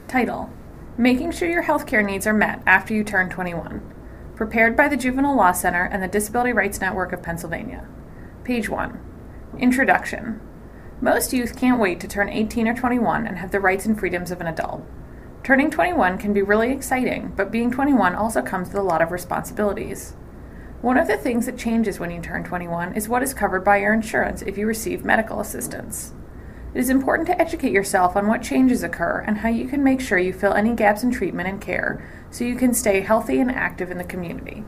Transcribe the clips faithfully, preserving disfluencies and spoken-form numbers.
Title: Making sure your healthcare needs are met after you turn twenty-one. Prepared by the Juvenile Law Center and the Disability Rights Network of Pennsylvania. Page one. Introduction. Most youth can't wait to turn eighteen or twenty-one and have the rights and freedoms of an adult. Turning twenty-one can be really exciting, but being twenty-one also comes with a lot of responsibilities. One of the things that changes when you turn twenty-one is what is covered by your insurance if you receive medical assistance. It is important to educate yourself on what changes occur and how you can make sure you fill any gaps in treatment and care so you can stay healthy and active in the community.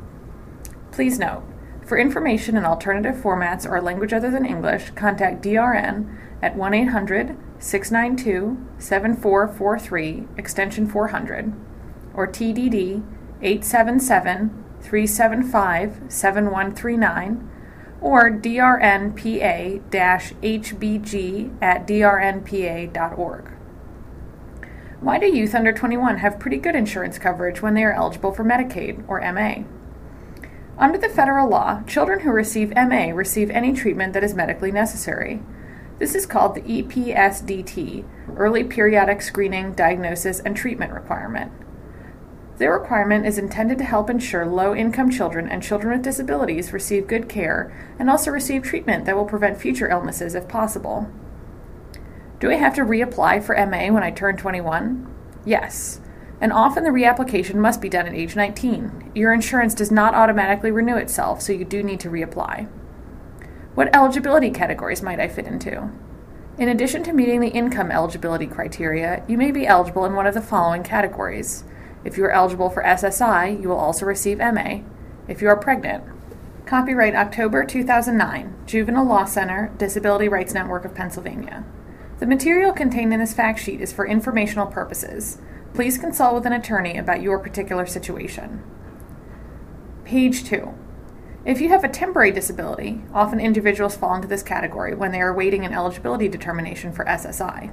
Please note, for information in alternative formats or language other than English, contact D R N at one eight hundred, six nine two, seven four four three, extension four hundred, or T D D eight seven seven, three seven five, seven one three nine, or D R N P A H B G at D R N P A dot org. Why do youth under twenty-one have pretty good insurance coverage when they are eligible for Medicaid, or M A? Under the federal law, children who receive M A receive any treatment that is medically necessary. This is called the E P S D T, Early Periodic Screening, Diagnosis, and Treatment Requirement. The requirement is intended to help ensure low-income children and children with disabilities receive good care and also receive treatment that will prevent future illnesses if possible. Do I have to reapply for M A when I turn twenty-one? Yes, and often the reapplication must be done at age nineteen. Your insurance does not automatically renew itself, so you do need to reapply. What eligibility categories might I fit into? In addition to meeting the income eligibility criteria, you may be eligible in one of the following categories. If you are eligible for S S I, you will also receive M A. If you are pregnant. Copyright October two thousand nine, Juvenile Law Center, Disability Rights Network of Pennsylvania. The material contained in this fact sheet is for informational purposes. Please consult with an attorney about your particular situation. Page two. If you have a temporary disability, often individuals fall into this category when they are awaiting an eligibility determination for S S I.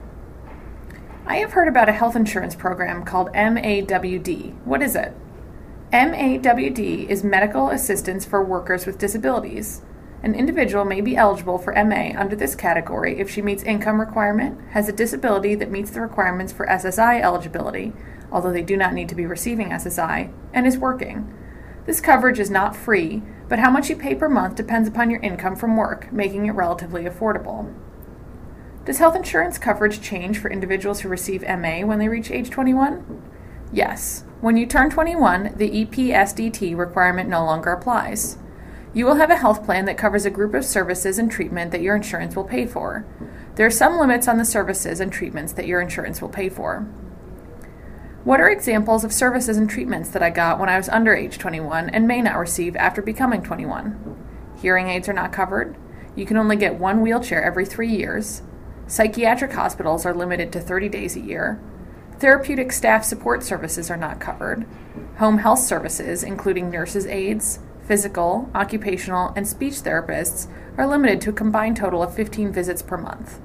I have heard about a health insurance program called M A W D. What is it? M A W D is Medical Assistance for Workers with Disabilities. An individual may be eligible for M A under this category if she meets income requirement, has a disability that meets the requirements for S S I eligibility, although they do not need to be receiving S S I, and is working. This coverage is not free, but how much you pay per month depends upon your income from work, making it relatively affordable. Does health insurance coverage change for individuals who receive M A when they reach age twenty-one? Yes. When you turn twenty-one, the E P S D T requirement no longer applies. You will have a health plan that covers a group of services and treatment that your insurance will pay for. There are some limits on the services and treatments that your insurance will pay for. What are examples of services and treatments that I got when I was under age twenty-one and may not receive after becoming twenty-one? Hearing aids are not covered. You can only get one wheelchair every three years. Psychiatric hospitals are limited to thirty days a year. Therapeutic staff support services are not covered. Home health services, including nurses' aides, physical, occupational, and speech therapists, are limited to a combined total of fifteen visits per month.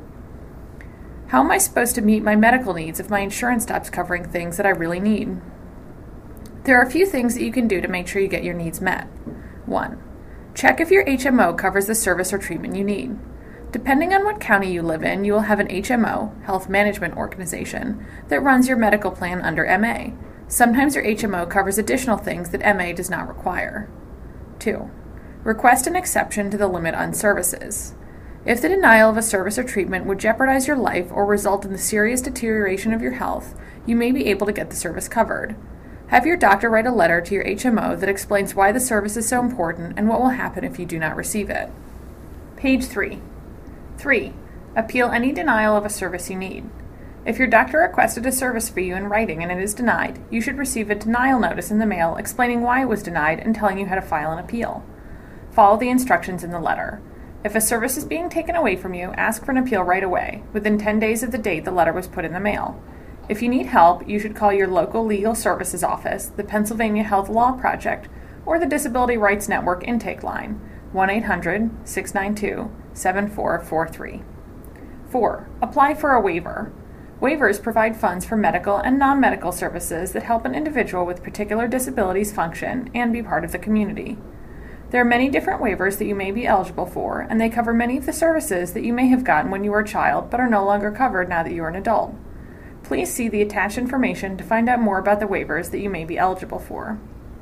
How am I supposed to meet my medical needs if my insurance stops covering things that I really need? There are a few things that you can do to make sure you get your needs met. one. Check if your H M O covers the service or treatment you need. Depending on what county you live in, you will have an H M O, Health Management Organization, that runs your medical plan under M A. Sometimes your H M O covers additional things that M A does not require. two. Request an exception to the limit on services. If the denial of a service or treatment would jeopardize your life or result in the serious deterioration of your health, you may be able to get the service covered. Have your doctor write a letter to your H M O that explains why the service is so important and what will happen if you do not receive it. Page three. three. Appeal any denial of a service you need. If your doctor requested a service for you in writing and it is denied, you should receive a denial notice in the mail explaining why it was denied and telling you how to file an appeal. Follow the instructions in the letter. If a service is being taken away from you, ask for an appeal right away, within ten days of the date the letter was put in the mail. If you need help, you should call your local legal services office, the Pennsylvania Health Law Project, or the Disability Rights Network intake line, one eight hundred, six nine two, seven four four three. four. Apply for a waiver. Waivers provide funds for medical and non-medical services that help an individual with particular disabilities function and be part of the community. There are many different waivers that you may be eligible for, and they cover many of the services that you may have gotten when you were a child but are no longer covered now that you are an adult. Please see the attached information to find out more about the waivers that you may be eligible for.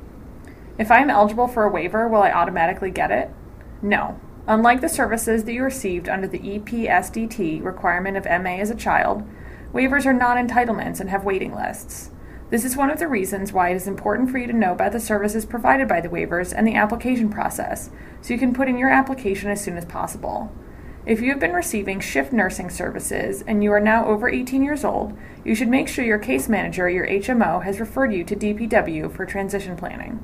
If I am eligible for a waiver, will I automatically get it? No. Unlike the services that you received under the E P S D T requirement of M A as a child, waivers are not entitlements and have waiting lists. This is one of the reasons why it is important for you to know about the services provided by the waivers and the application process, so you can put in your application as soon as possible. If you have been receiving shift nursing services and you are now over eighteen years old, you should make sure your case manager or your H M O has referred you to D P W for transition planning.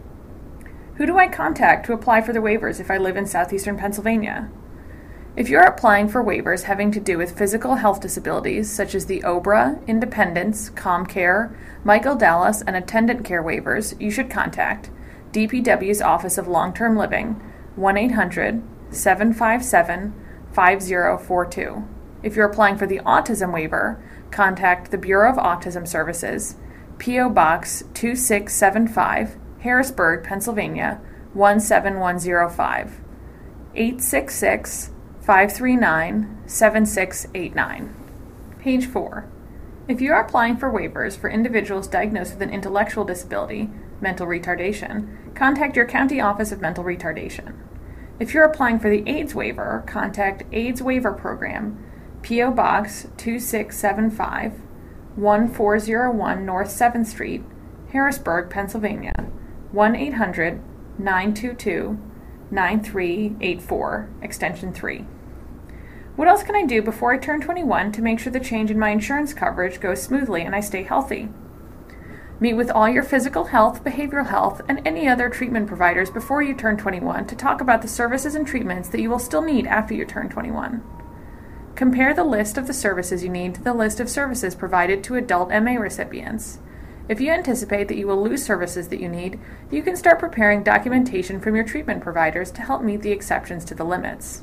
Who do I contact to apply for the waivers if I live in southeastern Pennsylvania? If you're applying for waivers having to do with physical health disabilities such as the O B R A, Independence, ComCare, Michael Dallas, and Attendant Care waivers, you should contact D P W's Office of Long-Term Living, one eight hundred, seven five seven, five zero four two. If you're applying for the autism waiver, contact the Bureau of Autism Services, P O Box two six seven five, Harrisburg, Pennsylvania, one seven one zero five, eight six six, five three nine, seven six eight nine. Page four. If you are applying for waivers for individuals diagnosed with an intellectual disability, mental retardation, contact your county office of mental retardation. If you're applying for the AIDS waiver, contact AIDS Waiver Program, P O Box two six seven five, one four zero one North seventh Street, Harrisburg, Pennsylvania, one eight hundred, nine two two, nine three eight four, extension three. What else can I do before I turn twenty-one to make sure the change in my insurance coverage goes smoothly and I stay healthy? Meet with all your physical health, behavioral health, and any other treatment providers before you turn twenty-one to talk about the services and treatments that you will still need after you turn twenty-one. Compare the list of the services you need to the list of services provided to adult M A recipients. If you anticipate that you will lose services that you need, you can start preparing documentation from your treatment providers to help meet the exceptions to the limits.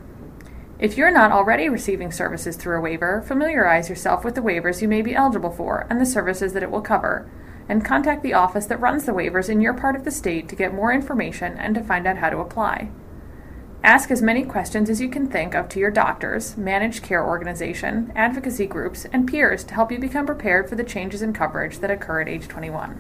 If you're not already receiving services through a waiver, familiarize yourself with the waivers you may be eligible for and the services that it will cover, and contact the office that runs the waivers in your part of the state to get more information and to find out how to apply. Ask as many questions as you can think of to your doctors, managed care organization, advocacy groups, and peers to help you become prepared for the changes in coverage that occur at age twenty-one.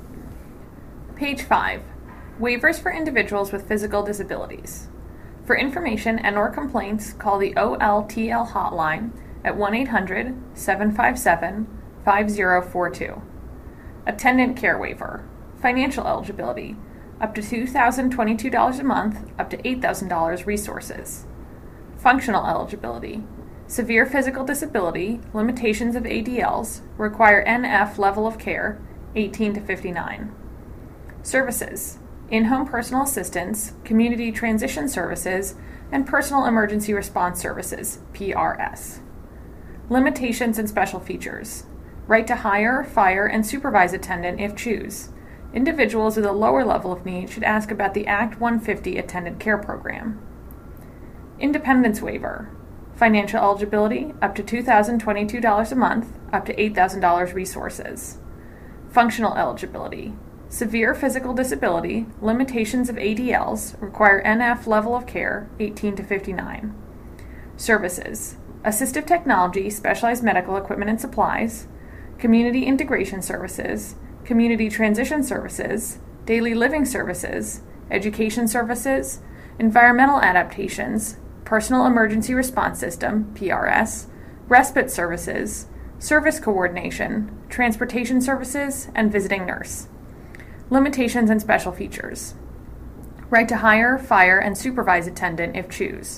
Page five. Waivers for individuals with physical disabilities. For information and or complaints, call the O L T L hotline at one eight hundred, seven five seven, five zero four two. Attendant Care Waiver. Financial eligibility. Up to two thousand twenty-two dollars a month, up to eight thousand dollars resources. Functional eligibility. Severe physical disability, limitations of A D Ls, require N F level of care, eighteen to fifty-nine. Services. In-home personal assistance, community transition services, and personal emergency response services, P R S. Limitations and special features. Right to hire, fire, and supervise attendant if choose. Individuals with a lower level of need should ask about the Act one fifty Attendant Care Program. Independence Waiver. Financial eligibility, up to two thousand twenty-two dollars a month, up to eight thousand dollars resources. Functional eligibility. Severe physical disability, limitations of A D Ls, require N F level of care, eighteen to fifty-nine. Services. Assistive technology, specialized medical equipment and supplies, community integration services, community transition services, daily living services, education services, environmental adaptations, personal emergency response system, P R S, respite services, service coordination, transportation services, and visiting nurse. Limitations and special features. Right to hire, fire, and supervise attendant if choose.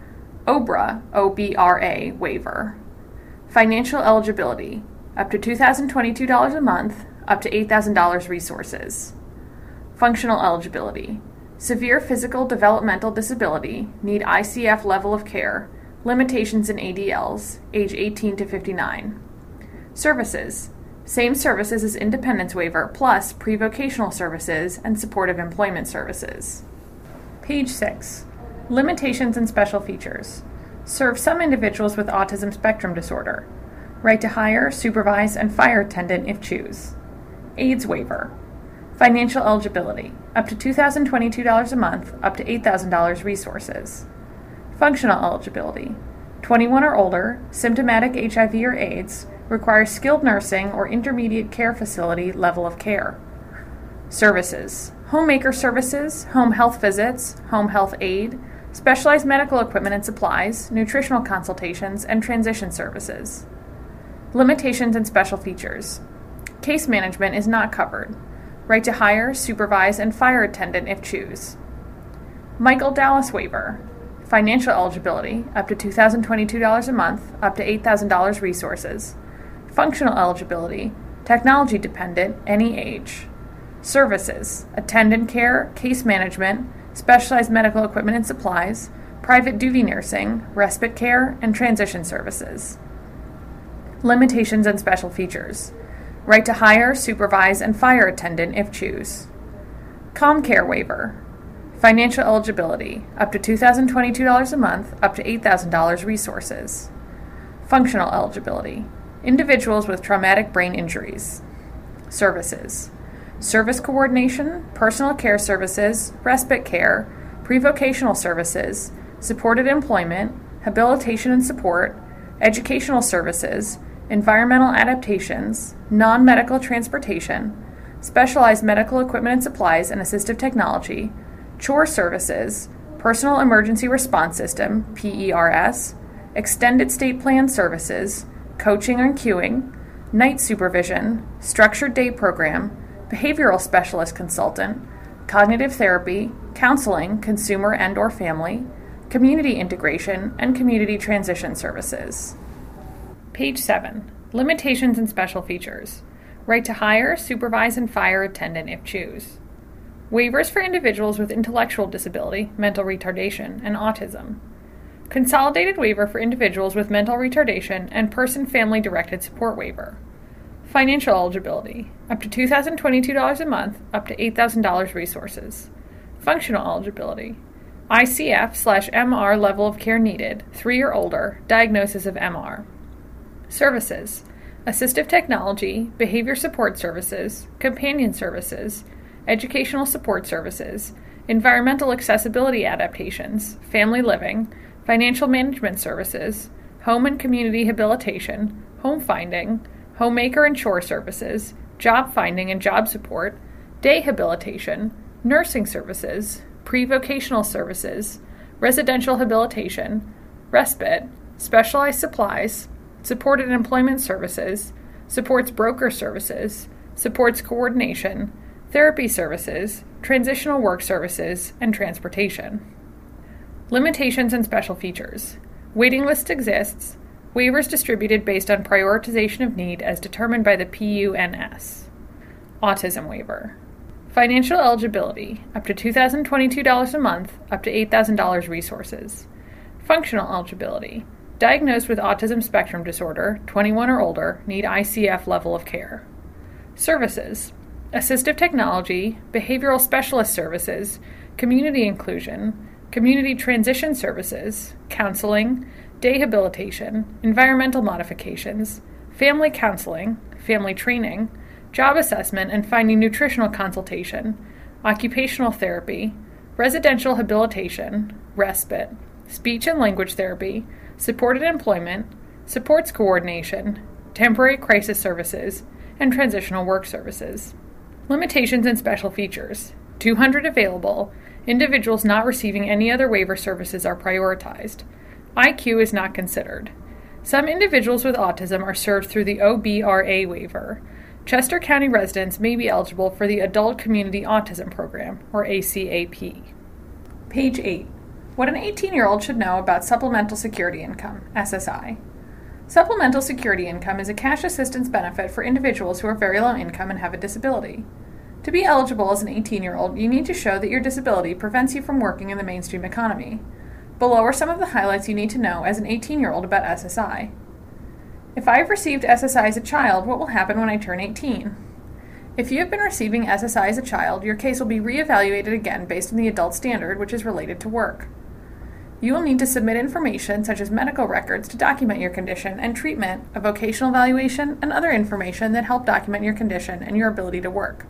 O B R A, O B R A waiver. Financial eligibility, up to two thousand twenty-two dollars a month, up to eight thousand dollars resources. Functional eligibility. Severe physical developmental disability, need I C F level of care, limitations in A D Ls, age eighteen to fifty-nine. Services. Same services as Independence Waiver, plus pre-vocational services and supportive employment services. Page six. Limitations and special features. Serve some individuals with autism spectrum disorder. Right to hire, supervise, and fire attendant if choose. AIDS Waiver. Financial eligibility, up to two thousand twenty-two dollars a month, up to eight thousand dollars resources. Functional eligibility, twenty-one or older, symptomatic H I V or AIDS, requires skilled nursing or intermediate care facility level of care. Services: homemaker services, home health visits, home health aid, specialized medical equipment and supplies, nutritional consultations, and transition services. Limitations and special features: case management is not covered. Right to hire, supervise, and fire attendant if choose. Michael Dallas waiver: financial eligibility, up to two thousand twenty-two dollars a month, up to eight thousand dollars resources. Functional eligibility, technology dependent, any age. Services: attendant care, case management, specialized medical equipment and supplies, private duty nursing, respite care, and transition services. Limitations and special features: right to hire, supervise, and fire attendant if choose. ComCare waiver: financial eligibility, up to two thousand twenty-two dollars a month, up to eight thousand dollars resources. Functional eligibility: individuals with traumatic brain injuries. Services: service coordination, personal care services, respite care, pre-vocational services, supported employment, habilitation and support, educational services, environmental adaptations, non-medical transportation, specialized medical equipment and supplies and assistive technology, chore services, personal emergency response system, P E R S, extended state plan services, coaching and queuing, night supervision, structured day program, behavioral specialist consultant, cognitive therapy, counseling, consumer and or family, community integration, and community transition services. Page seven. Limitations and special features: right to hire, supervise, and fire attendant if choose. Waivers for individuals with intellectual disability, mental retardation, and autism. Consolidated waiver for individuals with mental retardation and person-family directed support waiver. Financial eligibility: up to two thousand twenty-two dollars a month, up to eight thousand dollars resources. Functional eligibility: I C F slash M R level of care needed, three or older, diagnosis of M R. Services: assistive technology, behavior support services, companion services, educational support services, environmental accessibility adaptations, family living, financial management services, home and community habilitation, home finding, homemaker and chore services, job finding and job support, day habilitation, nursing services, pre-vocational services, residential habilitation, respite, specialized supplies, supported employment services, supports broker services, supports coordination, therapy services, transitional work services, and transportation. Limitations and special features: waiting list exists. Waivers distributed based on prioritization of need as determined by the P U N S. Autism waiver: financial eligibility, up to two thousand twenty-two dollars a month, up to eight thousand dollars resources. Functional eligibility: diagnosed with autism spectrum disorder, twenty-one or older, need I C F level of care. Services: assistive technology, behavioral specialist services, community inclusion, community transition services, counseling, day habilitation, environmental modifications, family counseling, family training, job assessment and finding nutritional consultation, occupational therapy, residential habilitation, respite, speech and language therapy, supported employment, supports coordination, temporary crisis services, and transitional work services. Limitations and special features: two hundred available. Individuals not receiving any other waiver services are prioritized. I Q is not considered. Some individuals with autism are served through the O B R A waiver. Chester County residents may be eligible for the Adult Community Autism Program, or A C A P. Page eight. What an eighteen-year-old should know about Supplemental Security Income, S S I. Supplemental Security Income is a cash assistance benefit for individuals who are very low income and have a disability. To be eligible as an eighteen-year-old, you need to show that your disability prevents you from working in the mainstream economy. Below are some of the highlights you need to know as an eighteen-year-old about S S I. If I have received S S I as a child, what will happen when I turn eighteen? If you have been receiving S S I as a child, your case will be reevaluated again based on the adult standard, which is related to work. You will need to submit information such as medical records to document your condition and treatment, a vocational evaluation, and other information that help document your condition and your ability to work.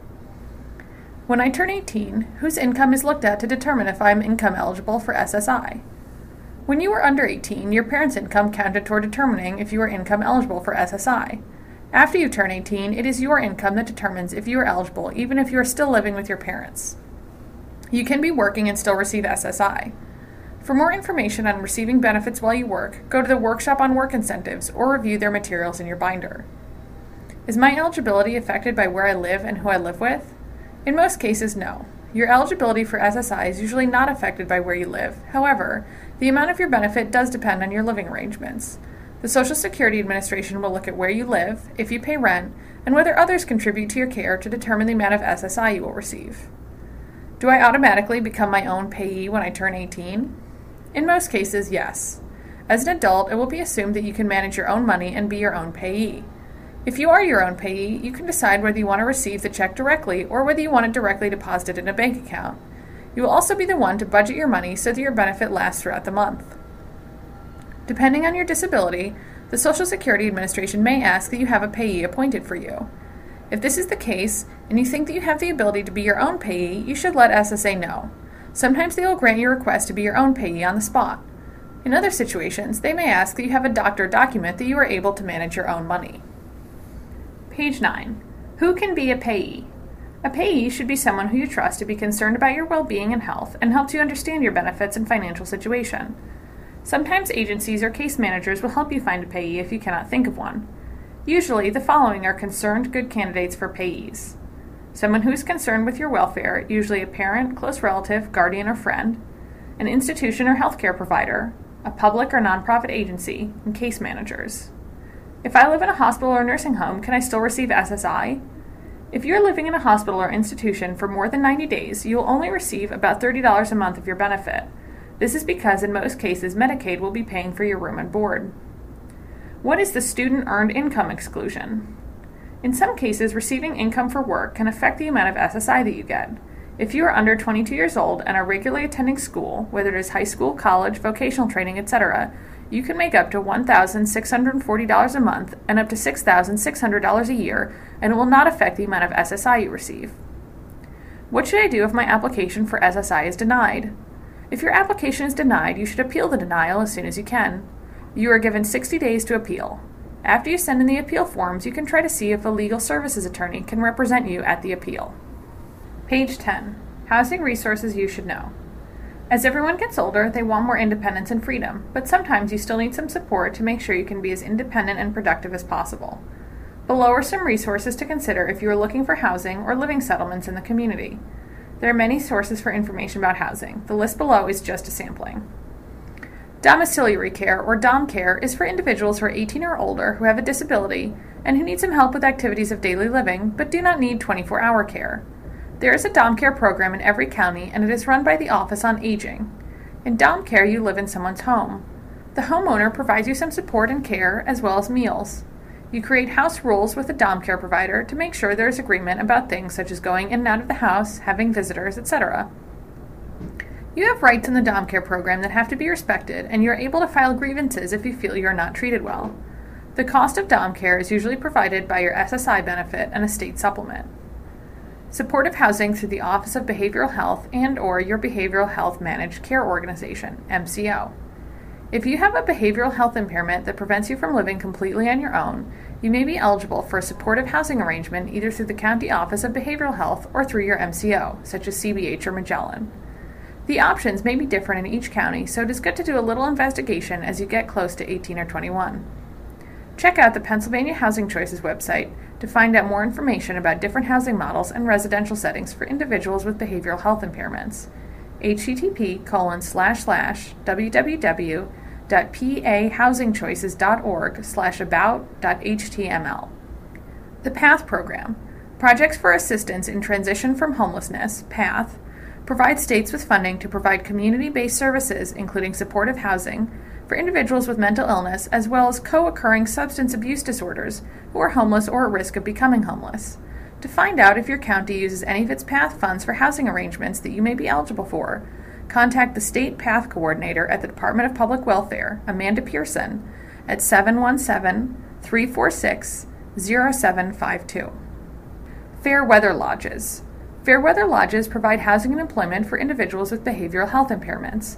When I turn eighteen, whose income is looked at to determine if I am income eligible for S S I? When you were under eighteen, your parents' income counted toward determining if you are income eligible for S S I. After you turn eighteen, it is your income that determines if you are eligible, even if you are still living with your parents. You can be working and still receive S S I. For more information on receiving benefits while you work, go to the Workshop on Work Incentives or review their materials in your binder. Is my eligibility affected by where I live and who I live with? In most cases, no. Your eligibility for S S I is usually not affected by where you live. However, the amount of your benefit does depend on your living arrangements. The Social Security Administration will look at where you live, if you pay rent, and whether others contribute to your care to determine the amount of S S I you will receive. Do I automatically become my own payee when I turn eighteen? In most cases, yes. As an adult, it will be assumed that you can manage your own money and be your own payee. If you are your own payee, you can decide whether you want to receive the check directly or whether you want it directly deposited in a bank account. You will also be the one to budget your money so that your benefit lasts throughout the month. Depending on your disability, the Social Security Administration may ask that you have a payee appointed for you. If this is the case, and you think that you have the ability to be your own payee, you should let S S A know. Sometimes they will grant your request to be your own payee on the spot. In other situations, they may ask that you have a doctor document that you are able to manage your own money. Page nine. Who can be a payee? A payee should be someone who you trust to be concerned about your well-being and health and helps you understand your benefits and financial situation. Sometimes agencies or case managers will help you find a payee if you cannot think of one. Usually, the following are concerned good candidates for payees. Someone who is concerned with your welfare, usually a parent, close relative, guardian, or friend, an institution or healthcare provider, a public or nonprofit agency, and case managers. If I live in a hospital or nursing home, can I still receive S S I? If you're living in a hospital or institution for more than ninety days, you will only receive about thirty dollars a month of your benefit. This is because in most cases, Medicaid will be paying for your room and board. What is the student earned income exclusion? In some cases, receiving income for work can affect the amount of S S I that you get. If you are under twenty-two years old and are regularly attending school, whether it is high school, college, vocational training, et cetera, you can make up to one thousand six hundred forty dollars a month and up to six thousand six hundred dollars a year, and it will not affect the amount of S S I you receive. What should I do if my application for S S I is denied? If your application is denied, you should appeal the denial as soon as you can. You are given sixty days to appeal. After you send in the appeal forms, you can try to see if a legal services attorney can represent you at the appeal. Page ten. Housing resources you should know. As everyone gets older, they want more independence and freedom, but sometimes you still need some support to make sure you can be as independent and productive as possible. Below are some resources to consider if you are looking for housing or living settlements in the community. There are many sources for information about housing. The list below is just a sampling. Domiciliary care, or dom care, is for individuals who are eighteen or older who have a disability and who need some help with activities of daily living but do not need twenty-four hour care. There is a dom care program in every county, and it is run by the Office on Aging. In dom care, you live in someone's home. The homeowner provides you some support and care, as well as meals. You create house rules with the dom care provider to make sure there is agreement about things such as going in and out of the house, having visitors, et cetera. You have rights in the dom care program that have to be respected, and you are able to file grievances if you feel you are not treated well. The cost of dom care is usually provided by your S S I benefit and a state supplement. Supportive housing through the Office of Behavioral Health and or your Behavioral Health Managed Care Organization, M C O. If you have a behavioral health impairment that prevents you from living completely on your own, you may be eligible for a supportive housing arrangement either through the County Office of Behavioral Health or through your M C O, such as C B H or Magellan. The options may be different in each county, so it is good to do a little investigation as you get close to eighteen or twenty-one. Check out the Pennsylvania Housing Choices website to find out more information about different housing models and residential settings for individuals with behavioral health impairments. http colon slash slash www dot pahousingchoices.org slash about.html. The PATH program, Projects for Assistance in Transition from Homelessness, PATH, provides states with funding to provide community-based services, including supportive housing, for individuals with mental illness as well as co-occurring substance abuse disorders who are homeless or at risk of becoming homeless. To find out if your county uses any of its PATH funds for housing arrangements that you may be eligible for, contact the State PATH Coordinator at the Department of Public Welfare, Amanda Pearson, at seven one seven, three four six, zero seven five two. Fair Weather Lodges. Fair Weather Lodges provide housing and employment for individuals with behavioral health impairments.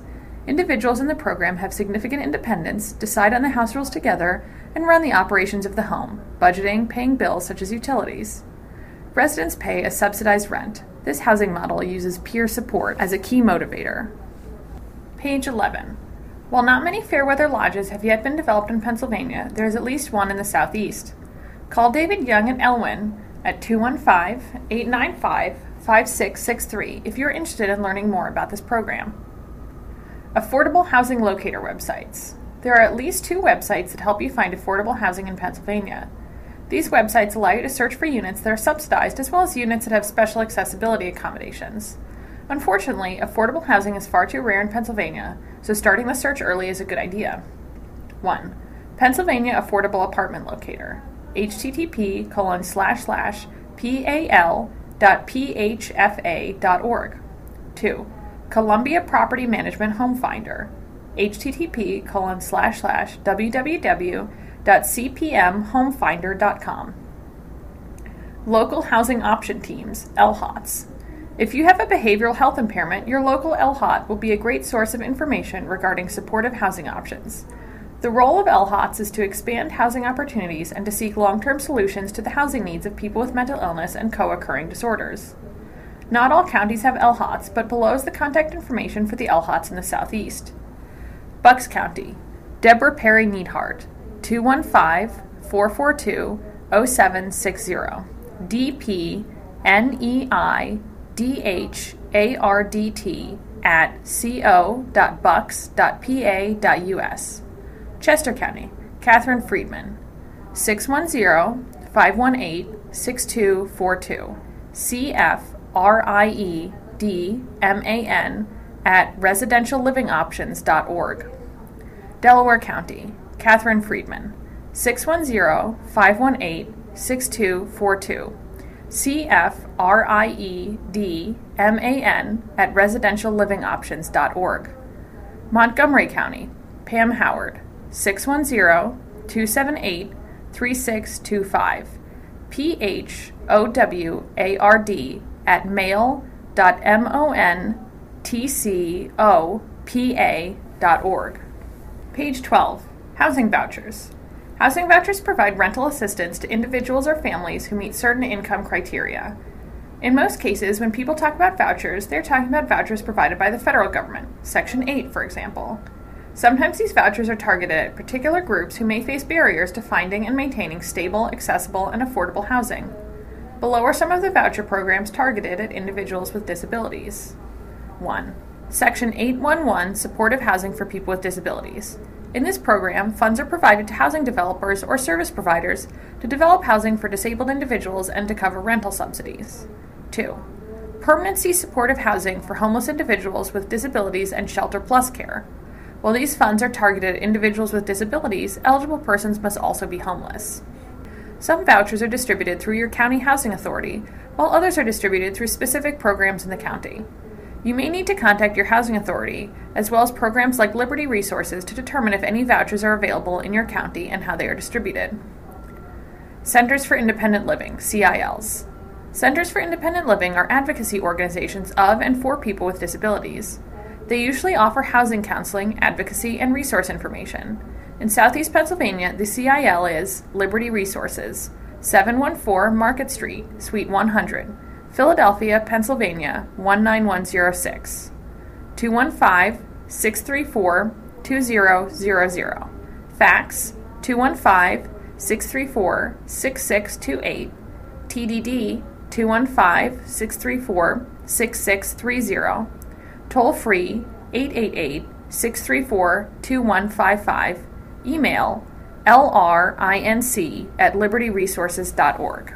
Individuals in the program have significant independence, decide on the house rules together, and run the operations of the home, budgeting, paying bills such as utilities. Residents pay a subsidized rent. This housing model uses peer support as a key motivator. Page eleven. While not many fair-weather lodges have yet been developed in Pennsylvania, there is at least one in the southeast. Call David Young at Elwyn at two one five, eight nine five, five six six three if you're interested in learning more about this program. Affordable housing locator websites. There are at least two websites that help you find affordable housing in Pennsylvania. These websites allow you to search for units that are subsidized as well as units that have special accessibility accommodations. Unfortunately, affordable housing is far too rare in Pennsylvania, so starting the search early is a good idea. one. Pennsylvania Affordable Apartment Locator. http colon slash slash pal dot phfa dot org. two. Columbia Property Management Home Finder. http colon slash slash www dot c p m home finder dot com. Local Housing Option Teams, L H O Ts. If you have a behavioral health impairment, your local L H O T will be a great source of information regarding supportive housing options. The role of L H O Ts is to expand housing opportunities and to seek long-term solutions to the housing needs of people with mental illness and co-occurring disorders. Not all counties have L H O Ts, but below is the contact information for the L H O Ts in the southeast. Bucks County, Deborah Perry Neidhart, two one five, four four two, zero seven six zero, D P N E I D H A R D T at co dot bucks dot p a dot u s. Chester County, Catherine Friedman, six one zero, five one eight, six two four two, C F R I E D M A N at residential living options dot org. Delaware County, Catherine Friedman, six one zero, five one eight, six two four two, C F R I E D M A N at residential living options dot org. Montgomery County, Pam Howard, six one zero, two seven eight, three six two five, P H O W A R D at mail dot montcpa dot org. Page twelve. Housing vouchers. Housing vouchers provide rental assistance to individuals or families who meet certain income criteria. In most cases, when people talk about vouchers, they're talking about vouchers provided by the federal government, Section eight, for example. Sometimes these vouchers are targeted at particular groups who may face barriers to finding and maintaining stable, accessible, and affordable housing. Below are some of the voucher programs targeted at individuals with disabilities. one. Section eight one one, Supportive Housing for People with Disabilities. In this program, funds are provided to housing developers or service providers to develop housing for disabled individuals and to cover rental subsidies. two. Permanency Supportive Housing for Homeless Individuals with Disabilities and Shelter Plus Care. While these funds are targeted at individuals with disabilities, eligible persons must also be homeless. Some vouchers are distributed through your county housing authority, while others are distributed through specific programs in the county. You may need to contact your housing authority, as well as programs like Liberty Resources, to determine if any vouchers are available in your county and how they are distributed. Centers for Independent Living, C I Ls. Centers for Independent Living are advocacy organizations of and for people with disabilities. They usually offer housing counseling, advocacy, and resource information. In Southeast Pennsylvania, the C I L is Liberty Resources, seven one four Market Street, Suite one hundred, Philadelphia, Pennsylvania, one nine one zero six. two one five, six three four, two zero zero zero. Fax two one five, six three four, six six two eight. T D D two one five, six three four, six six three zero. Toll free eight eight eight, six three four, two one five five. Email L R I N C at liberty resources dot org.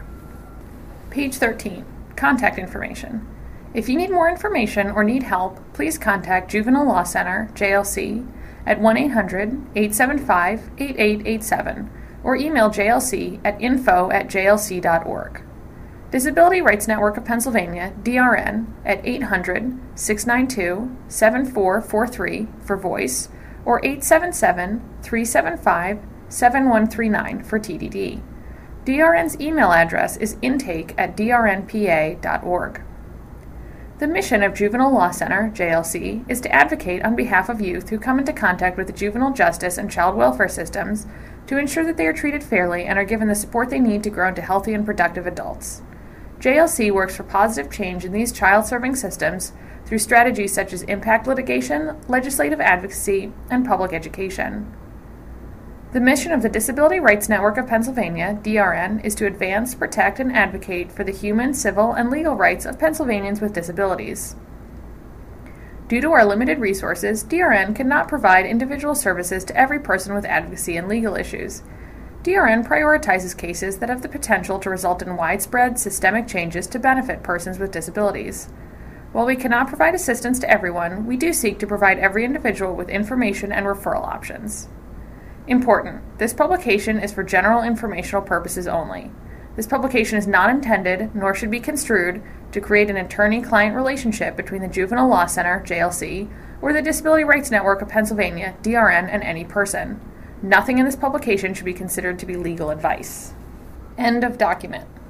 Page thirteen. Contact information. If you need more information or need help, please contact Juvenile Law Center, J L C, at one eight hundred, eight seven five, eight eight eight seven or email J L C at info at j l c dot org. Disability Rights Network of Pennsylvania, D R N, at eight hundred, six nine two, seven four four three for voice or eight seven seven, three seven five, seven one three nine for T D D. D R N's email address is intake at d r n p a dot org. The mission of Juvenile Law Center, J L C, is to advocate on behalf of youth who come into contact with the juvenile justice and child welfare systems to ensure that they are treated fairly and are given the support they need to grow into healthy and productive adults. J L C works for positive change in these child-serving systems through strategies such as impact litigation, legislative advocacy, and public education. The mission of the Disability Rights Network of Pennsylvania, D R N, is to advance, protect, and advocate for the human, civil, and legal rights of Pennsylvanians with disabilities. Due to our limited resources, D R N cannot provide individual services to every person with advocacy and legal issues. D R N prioritizes cases that have the potential to result in widespread, systemic changes to benefit persons with disabilities. While we cannot provide assistance to everyone, we do seek to provide every individual with information and referral options. Important: this publication is for general informational purposes only. This publication is not intended, nor should be construed, to create an attorney-client relationship between the Juvenile Law Center, J L C, or the Disability Rights Network of Pennsylvania, D R N, and any person. Nothing in this publication should be considered to be legal advice. End of document.